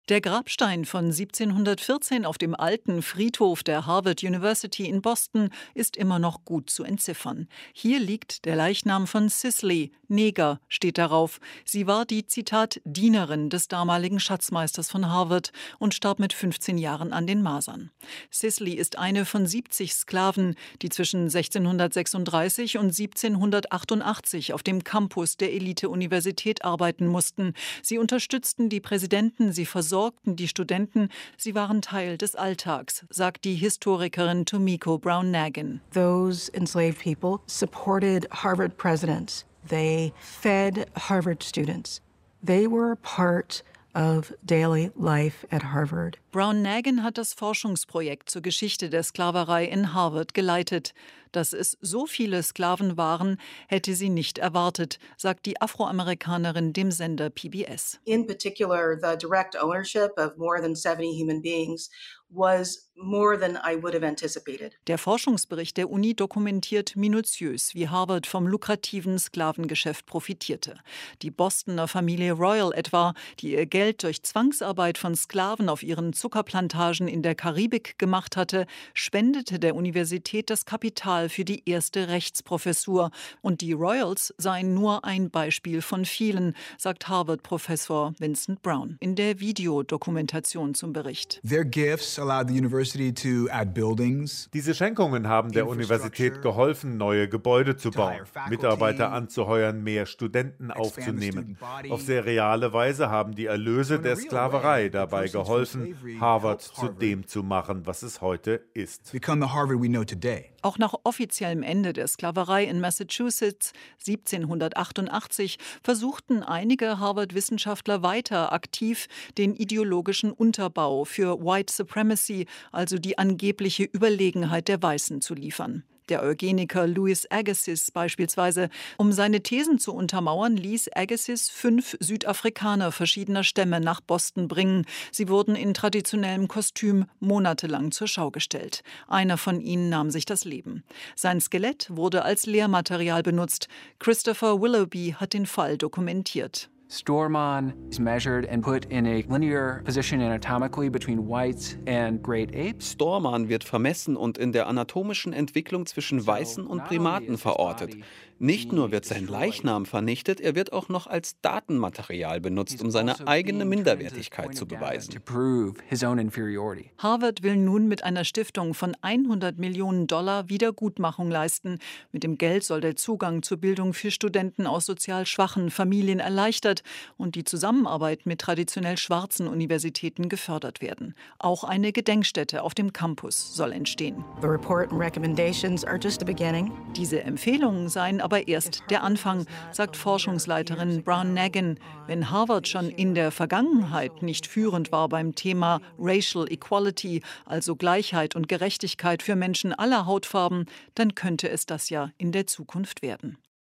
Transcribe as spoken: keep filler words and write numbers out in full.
Der Grabstein von siebzehnhundertvierzehn auf dem alten Friedhof der Harvard University in Boston ist immer noch gut zu entziffern. Hier liegt der Leichnam von Sisley, Neger, steht darauf. Sie war die, Zitat, Dienerin des damaligen Schatzmeisters von Harvard und starb mit fünfzehn Jahren an den Masern. Sisley ist eine von siebzig Sklaven, die zwischen sechzehnhundertsechsunddreißig und siebzehnhundertachtundachtzig auf dem Campus der Elite-Universität arbeiten mussten. Sie unterstützten die Präsidenten, sie versorgten die Studenten, sie waren Teil des Alltags, sagt die Historikerin Tomiko Brown-Nagin. Those enslaved people supported Harvard presidents. They fed Harvard students. They were a part of daily life at Harvard. Brown-Nagin hat das Forschungsprojekt zur Geschichte der Sklaverei in Harvard geleitet. Dass es so viele Sklaven waren, hätte sie nicht erwartet, sagt die Afroamerikanerin dem Sender P B S. In particular, the direct ownership of more than seventy human beings was more than I would have anticipated. Der Forschungsbericht der Uni dokumentiert minutiös, wie Harvard vom lukrativen Sklavengeschäft profitierte. Die Bostoner Familie Royal etwa, die ihr Geld durch Zwangsarbeit von Sklaven auf ihren Zuckerplantagen in der Karibik gemacht hatte, spendete der Universität das Kapital für die erste Rechtsprofessur. Und die Royals seien nur ein Beispiel von vielen, sagt Harvard-Professor Vincent Brown in der Videodokumentation zum Bericht. Their gifts allowed the university to add buildings. Diese Schenkungen haben der Universität geholfen, neue Gebäude zu bauen, Mitarbeiter anzuheuern, mehr Studenten aufzunehmen. Auf sehr reale Weise haben die Erlöse der Sklaverei dabei geholfen, Harvard zu dem zu machen, was es heute ist. Become the Harvard we know today. Auch nach offiziellem Ende der Sklaverei in Massachusetts siebzehnhundertachtundachtzig versuchten einige Harvard-Wissenschaftler weiter aktiv den ideologischen Unterbau für White Supremacy, also die angebliche Überlegenheit der Weißen, zu liefern. Der Eugeniker Louis Agassiz beispielsweise. Um seine Thesen zu untermauern, ließ Agassiz fünf Südafrikaner verschiedener Stämme nach Boston bringen. Sie wurden in traditionellem Kostüm monatelang zur Schau gestellt. Einer von ihnen nahm sich das Leben. Sein Skelett wurde als Lehrmaterial benutzt. Christopher Willoughby hat den Fall dokumentiert. Stormon is measured and put in a linear position anatomically between whites and great apes. Stormon wird vermessen und in der anatomischen Entwicklung zwischen Weißen und Primaten verortet. Nicht nur wird sein Leichnam vernichtet, er wird auch noch als Datenmaterial benutzt, um seine eigene Minderwertigkeit zu beweisen. Harvard will nun mit einer Stiftung von hundert Millionen Dollar Wiedergutmachung leisten. Mit dem Geld soll der Zugang zur Bildung für Studenten aus sozial schwachen Familien erleichtert und die Zusammenarbeit mit traditionell schwarzen Universitäten gefördert werden. Auch eine Gedenkstätte auf dem Campus soll entstehen. The report and recommendations are just the beginning. Diese Empfehlungen seien aber erst der Anfang, sagt Forschungsleiterin Brown-Nagin. Wenn Harvard schon in der Vergangenheit nicht führend war beim Thema Racial Equality, also Gleichheit und Gerechtigkeit für Menschen aller Hautfarben, dann könnte es das ja in der Zukunft werden.